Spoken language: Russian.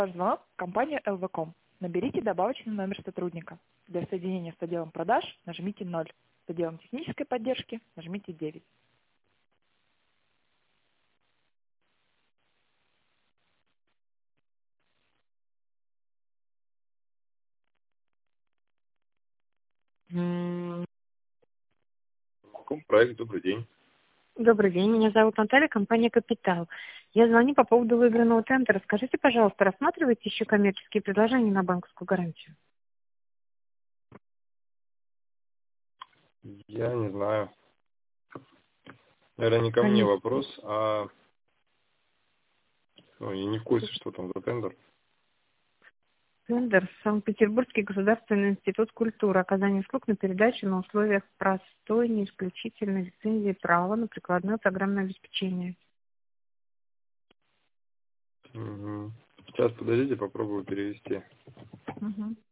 Ваш звонок в компанию ЛВКом. Наберите добавочный номер сотрудника. Для соединения с отделом продаж нажмите 0. С отделом технической поддержки нажмите 9. Проект, добрый день. Добрый день, меня зовут Наталья, компания «Капитал». Я звоню по поводу выигранного тендера. Скажите, пожалуйста, рассматриваете еще коммерческие предложения на банковскую гарантию? Я не знаю. Наверное, не ко мне Конечно. вопрос, а я не в курсе, что там за тендер. Тендер Санкт-Петербургский государственный институт культуры. Оказание услуг на передачу на условиях простой, не исключительной лицензии права на прикладное программное обеспечение. Угу. Сейчас, подождите, попробую перевести. Угу.